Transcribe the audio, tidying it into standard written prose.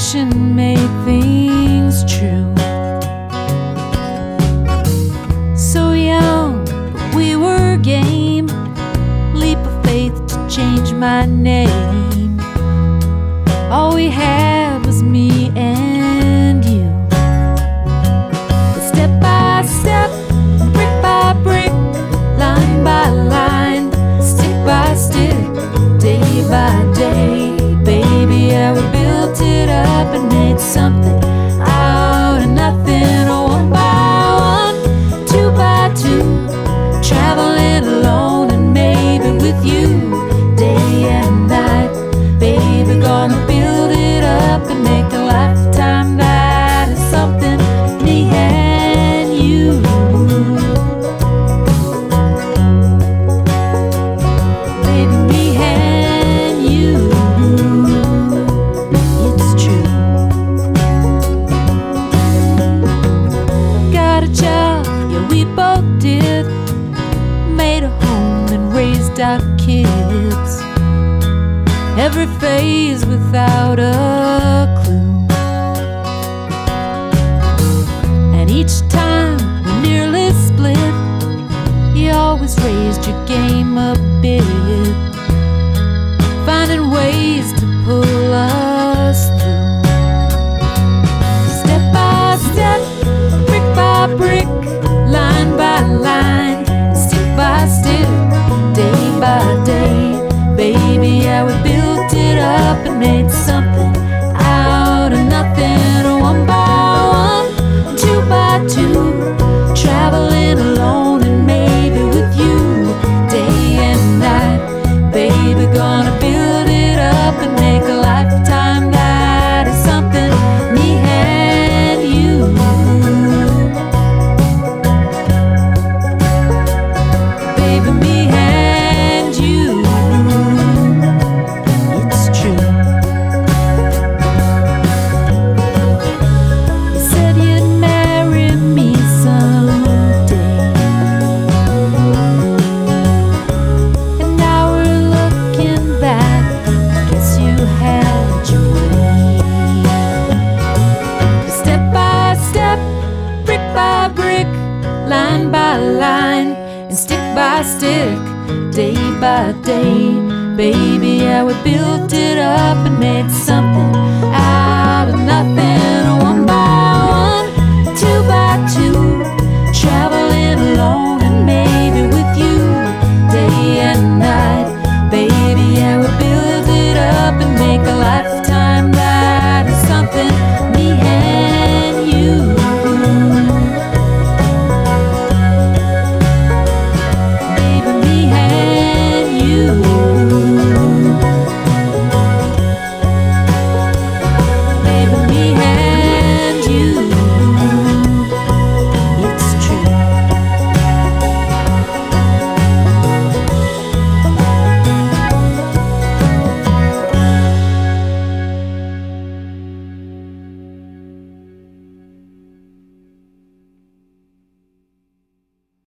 Imagination made things true. So young, but we were game. Leap of faith to change my name. All we had was me and you. But step by step, brick by brick, line by line, stick by stick, day by day, baby, yeah, we built it up and made something out of nothing. Oh, one by one, two by two, traveling alone and maybe with you, day and night, baby, gonna build it up and make a lifetime that is something, me and you. Baby, me and you. It's true. Got a job, yeah, we both did. Made a home and raised our kids. Every phase without a clue. And each time we nearly split, you always raised your game a bit, finding ways to pull us through. Step by step, brick by brick, line by line, stick by stick, day by day, baby, yeah, we built it up and made something out of nothing. One by one, two by two, traveling alone and maybe with you, day and night, baby, gonna build it up and make a lifetime that is something, me and you. Baby, me and you. It's true. You said you'd marry me someday, and now we're looking back. Guess you had your way. Step by step, brick by brick, line by line, and stick by stick, day by day, baby, yeah, we built it up and made something out of nothing.